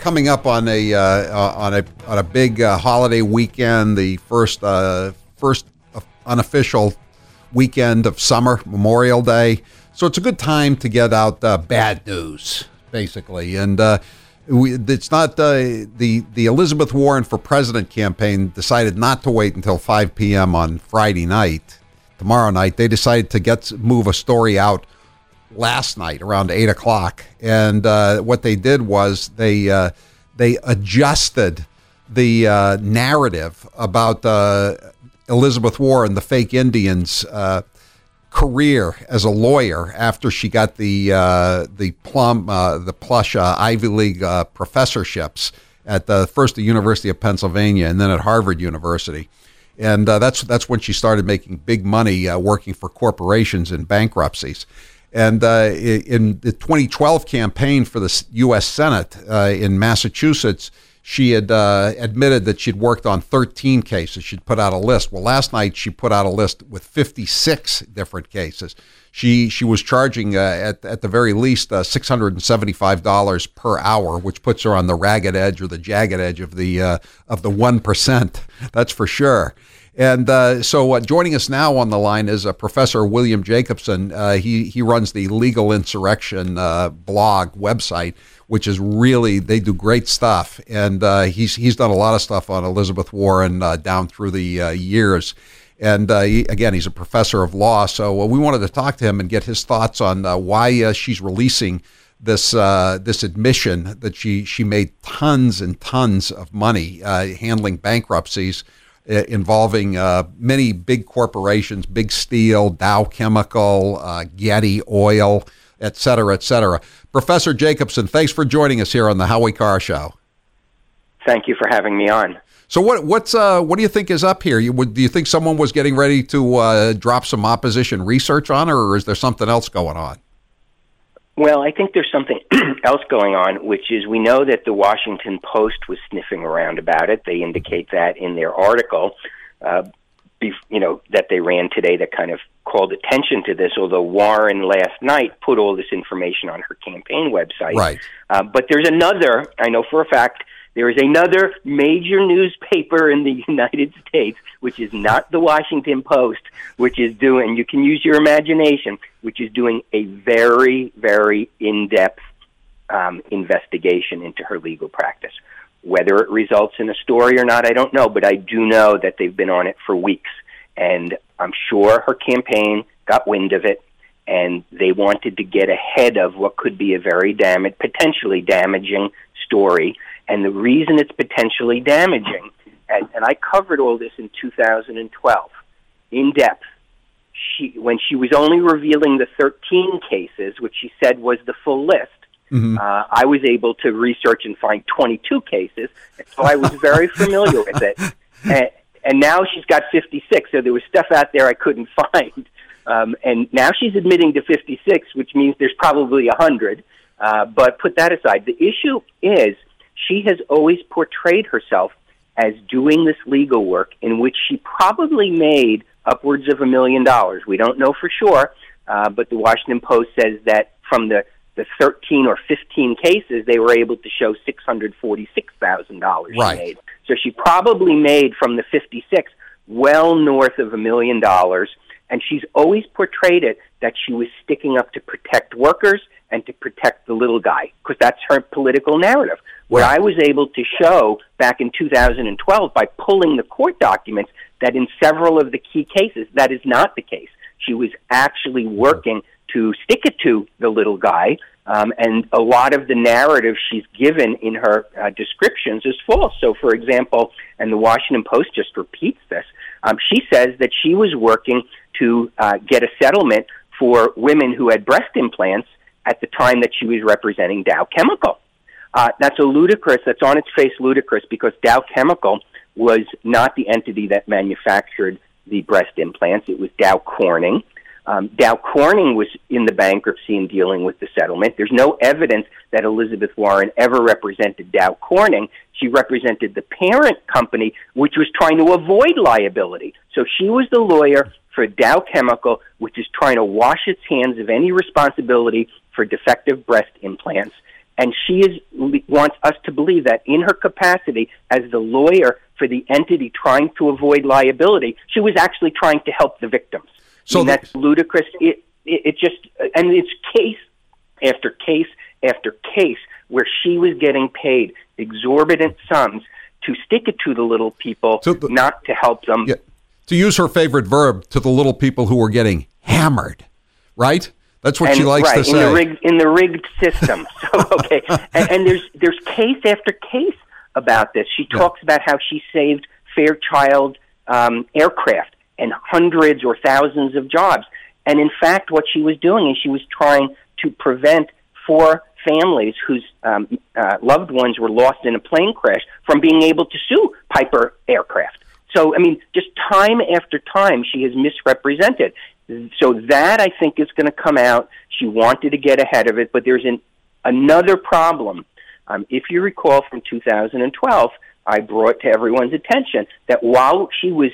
coming up on a big holiday weekend, the first unofficial weekend of summer, Memorial Day. So it's a good time to get out bad news, basically. And it's not the Elizabeth Warren for President campaign decided not to wait until 5 p.m. on Friday night. Tomorrow night, they decided to move a story out last night around 8 o'clock. And what they did was they adjusted the narrative about Elizabeth Warren, the fake Indians, career as a lawyer after she got the plush Ivy League professorships at first the University of Pennsylvania and then at Harvard University. And that's when she started making big money working for corporations in bankruptcies. And in the 2012 campaign for the U.S. Senate in Massachusetts, she had admitted that she'd worked on 13 cases. She'd put out a list. Well, last night she put out a list with 56 different cases. She was charging at the very least $675 per hour, which puts her on the ragged edge or the jagged edge of the 1%. That's for sure. And so joining us now on the line is Professor William Jacobson. He runs the Legal Insurrection blog website, which is really, they do great stuff. And he's done a lot of stuff on Elizabeth Warren down through the years. And he's a professor of law. So we wanted to talk to him and get his thoughts on why she's releasing this admission that she made tons and tons of money handling bankruptcies involving many big corporations, Big Steel, Dow Chemical, Getty Oil, et cetera, et cetera. Professor Jacobson, thanks for joining us here on the Howie Carr Show. Thank you for having me on. So what do you think is up here? Do you think someone was getting ready to drop some opposition research on her, or is there something else going on? Well, I think there's something else going on, which is we know that the Washington Post was sniffing around about it. They indicate that in their article, that they ran today that kind of called attention to this, although Warren last night put all this information on her campaign website. Right. But there's another, I know for a fact, there is another major newspaper in the United States, which is not the Washington Post, which is doing, you can use your imagination, which is doing a very, very in-depth investigation into her legal practice. Whether it results in a story or not, I don't know, but I do know that they've been on it for weeks. And I'm sure her campaign got wind of it, and they wanted to get ahead of what could be a very potentially damaging story. And the reason it's potentially damaging, and I covered all this in 2012, in depth, when she was only revealing the 13 cases, which she said was the full list, I was able to research and find 22 cases, so I was very familiar with it. And now she's got 56, so there was stuff out there I couldn't find. And now she's admitting to 56, which means there's probably 100. But put that aside. The issue is, she has always portrayed herself as doing this legal work in which she probably made upwards of $1 million. We don't know for sure, but the Washington Post says that from the 13 or 15 cases, they were able to show $646,000 she made. So she probably made from the 56 well north of $1 million, and she's always portrayed it that she was sticking up to protect workers and to protect the little guy, because that's her political narrative. What I was able to show back in 2012 by pulling the court documents that in several of the key cases, that is not the case. She was actually working to stick it to the little guy, and a lot of the narrative she's given in her descriptions is false. So, for example, and the Washington Post just repeats this, she says that she was working to get a settlement for women who had breast implants at the time that she was representing Dow Chemical. That's on its face ludicrous, because Dow Chemical was not the entity that manufactured the breast implants. It was Dow Corning. Dow Corning was in the bankruptcy and dealing with the settlement. There's no evidence that Elizabeth Warren ever represented Dow Corning. She represented the parent company, which was trying to avoid liability. So she was the lawyer for Dow Chemical, which is trying to wash its hands of any responsibility for defective breast implants. And she wants us to believe that in her capacity as the lawyer for the entity trying to avoid liability, she was actually trying to help the victims. So that's ludicrous. It just, and it's case after case after case where she was getting paid exorbitant sums to stick it to the little people, not to help them. Yeah. To use her favorite verb, to the little people who were getting hammered, right? That's what she likes to say. In the rigged system. So, okay. And there's case after case about this. She talks about how she saved Fairchild aircraft and hundreds or thousands of jobs. And in fact, what she was doing is she was trying to prevent 4 families whose loved ones were lost in a plane crash from being able to sue Piper Aircraft. So, I mean, just time after time, she has misrepresented. So that, I think, is going to come out. She wanted to get ahead of it, but there's another problem. If you recall from 2012, I brought to everyone's attention that while she was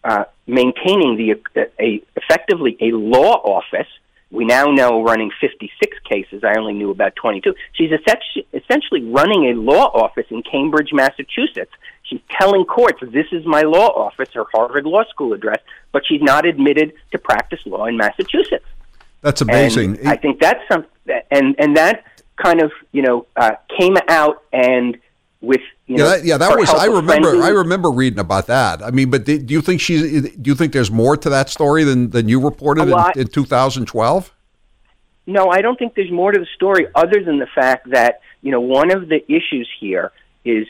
maintaining effectively a law office, we now know running 56 cases. I only knew about 22. She's essentially running a law office in Cambridge, Massachusetts. She's telling courts, this is my law office, her Harvard Law School address, but she's not admitted to practice law in Massachusetts. That's amazing. And I think that's something, and that kind of, came out and with, that was, I remember reading about that. I mean, but do you think there's more to that story than you reported in 2012? No, I don't think there's more to the story other than the fact that, one of the issues here is,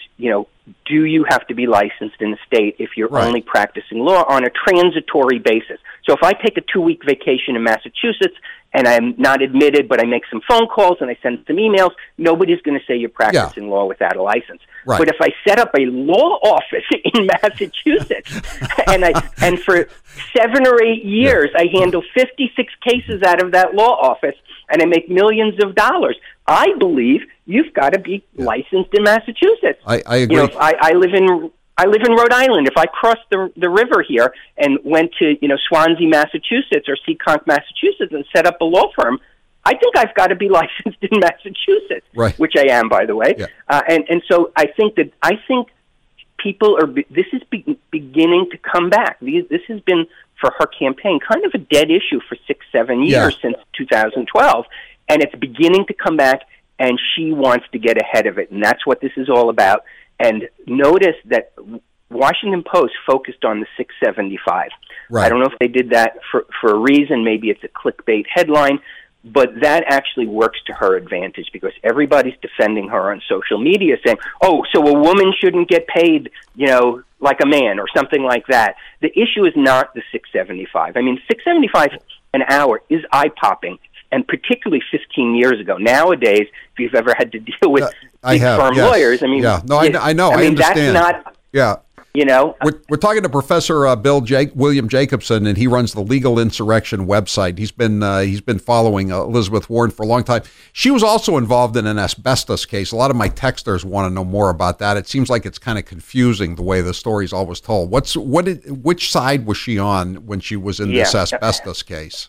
do you have to be licensed in the state if you're only practicing law on a transitory basis? So if I take a 2-week vacation in Massachusetts and I'm not admitted, but I make some phone calls and I send some emails, nobody's going to say you're practicing law without a license. Right. But if I set up a law office in Massachusetts and for 7 or 8 years I handle 56 cases out of that law office and I make millions of dollars, I believe you've got to be licensed in Massachusetts. I agree. If I live in Rhode Island. If I crossed the river here and went to Swansea, Massachusetts, or Seekonk, Massachusetts, and set up a law firm, I think I've got to be licensed in Massachusetts, which I am, by the way. Yeah. And so I think people are. This is beginning to come back. This has been for her campaign kind of a dead issue for 6-7 years since 2012, and it's beginning to come back. And she wants to get ahead of it, and that's what this is all about. And notice that Washington Post focused on the 675. Right. I don't know if they did that for a reason. Maybe it's a clickbait headline, but that actually works to her advantage because everybody's defending her on social media saying, oh, so a woman shouldn't get paid, like a man or something like that. The issue is not the 675. I mean, 675 an hour is eye-popping. And particularly 15 years ago. Nowadays, if you've ever had to deal with big firm lawyers, I mean, I know. I understand. That's not, We're talking to Professor William Jacobson, and he runs the Legal Insurrection website. He's been following Elizabeth Warren for a long time. She was also involved in an asbestos case. A lot of my texters want to know more about that. It seems like it's kind of confusing the way the story's always told. Which side was she on when she was in this asbestos case?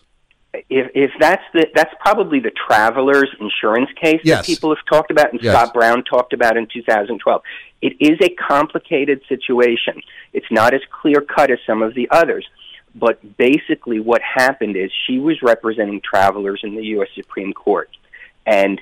If that's probably the Travelers insurance case that people have talked about and Scott Brown talked about in 2012. It is a complicated situation. It's not as clear-cut as some of the others. But basically what happened is she was representing Travelers in the U.S. Supreme Court. And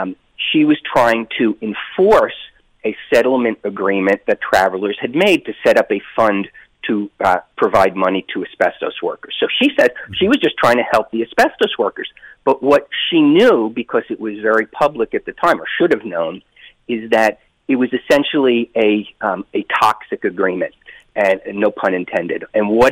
she was trying to enforce a settlement agreement that Travelers had made to set up a fund to provide money to asbestos workers. So she said she was just trying to help the asbestos workers. But what she knew, because it was very public at the time, or should have known, is that it was essentially a toxic agreement, and no pun intended. And what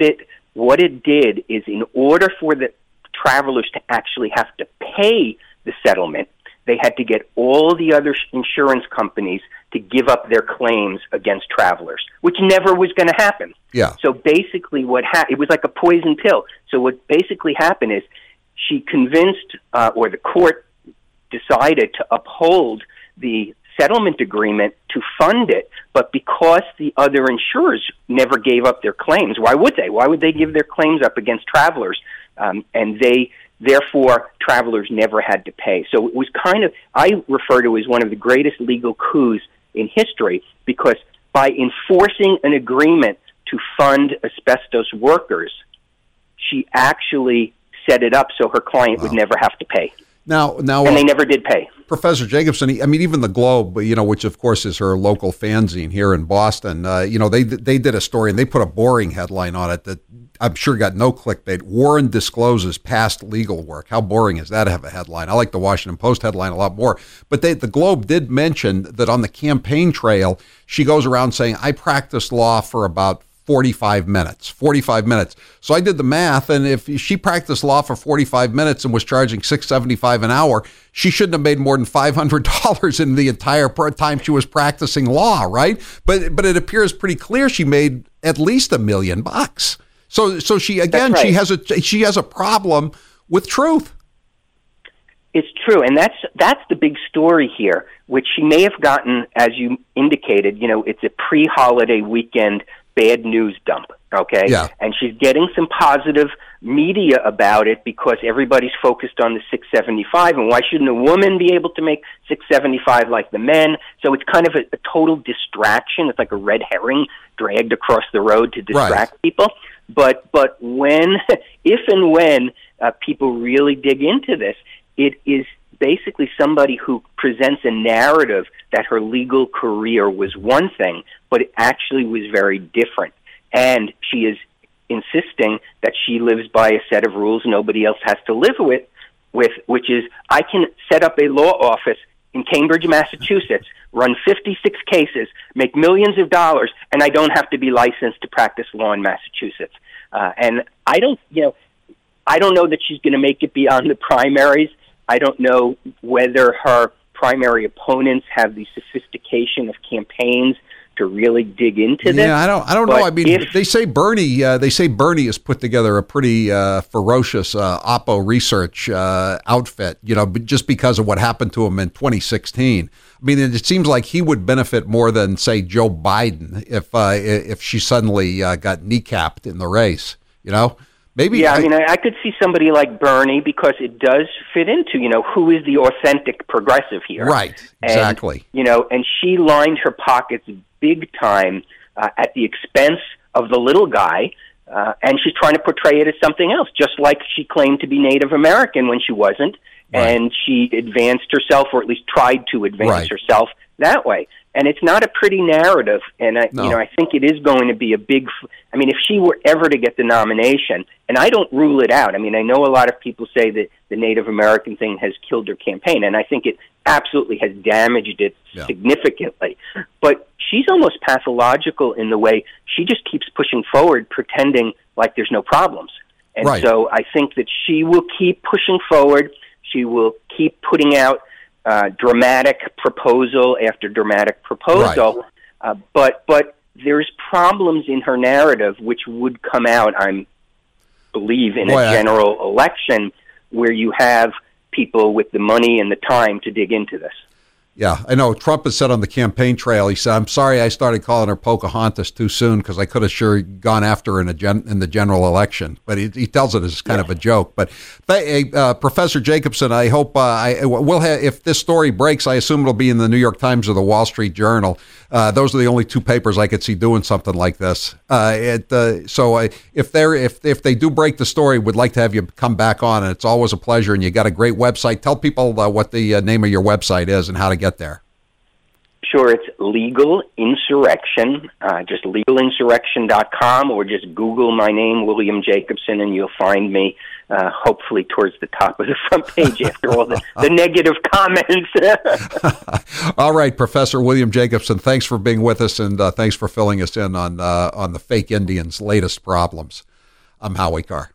it did is, in order for the Travelers to actually have to pay the settlement, they had to get all the other insurance companies to give up their claims against Travelers, which never was going to happen. Yeah. So basically it was like a poison pill. So what basically happened is she convinced, or the court decided to uphold the settlement agreement to fund it, but because the other insurers never gave up their claims, why would they? Why would they give their claims up against Travelers? And they Therefore, travelers never had to pay. So it was I refer to it as one of the greatest legal coups in history, because by enforcing an agreement to fund asbestos workers, she actually set it up so her client would never have to pay. Now, and they never did pay. Professor Jacobson, even the Globe, which of course is her local fanzine here in Boston, they did a story and they put a boring headline on it that I'm sure got no clickbait. Warren discloses past legal work. How boring is that to have a headline? I like the Washington Post headline a lot more. But the Globe did mention that on the campaign trail, she goes around saying, I practiced law for about 45 minutes. So I did the math, and if she practiced law for 45 minutes and was charging $6.75 an hour, she shouldn't have made more than $500 in the entire time she was practicing law, right? But it appears pretty clear she made at least $1 million. So she, again, right, she has a problem with truth. It's true, and that's the big story here, which she may have gotten, as you indicated. It's a pre-holiday weekend bad news dump, okay? Yeah. And she's getting some positive media about it because everybody's focused on the $6.75, and why shouldn't a woman be able to make $6.75 like the men? So it's kind of a total distraction. It's like a red herring dragged across the road to distract people. But when, if and when people really dig into this, it is basically somebody who presents a narrative that her legal career was one thing, but it actually was very different. And she is insisting that she lives by a set of rules nobody else has to live with, which is, I can set up a law office in Cambridge, Massachusetts, run 56 cases, make millions of dollars, and I don't have to be licensed to practice law in Massachusetts. And I don't know that she's going to make it beyond the primaries. I don't know whether her primary opponents have the sophistication of campaigns to really dig into this. Yeah, I don't know. I mean, they say Bernie has put together a pretty ferocious Oppo research outfit, just because of what happened to him in 2016. I mean, it seems like he would benefit more than, say, Joe Biden if she suddenly got kneecapped in the race, Maybe. Yeah, I could see somebody like Bernie, because it does fit into, who is the authentic progressive here. Right, exactly. And she lined her pockets big time at the expense of the little guy, and she's trying to portray it as something else, just like she claimed to be Native American when she wasn't, right. And she advanced herself, or at least tried to advance herself that way. And it's not a pretty narrative, and I think it is going to be a big. If she were ever to get the nomination, and I don't rule it out. I know a lot of people say that the Native American thing has killed her campaign, and I think it absolutely has damaged it significantly. But she's almost pathological in the way she just keeps pushing forward, pretending like there's no problems. And so I think that she will keep pushing forward. She will keep putting out dramatic proposal after dramatic proposal, but there's problems in her narrative which would come out, I believe, in a general election where you have people with the money and the time to dig into this. Yeah, I know. Trump has said on the campaign trail, he said, I'm sorry I started calling her Pocahontas too soon, because I could have sure gone after her in the general election. But he tells it as kind of a joke. But Professor Jacobson, I hope we'll have, if this story breaks, I assume it'll be in the New York Times or the Wall Street Journal. Those are the only two papers I could see doing something like this. So if they do break the story, we'd like to have you come back on, and it's always a pleasure. And you got a great website. Tell people what the name of your website is and how to get there. Sure, it's Legal Insurrection, just legalinsurrection.com, or just Google my name, William Jacobson, and you'll find me hopefully towards the top of the front page after all the negative comments. All right, Professor William Jacobson, thanks for being with us, and thanks for filling us in on the fake Indians' latest problems. I'm Howie Carr.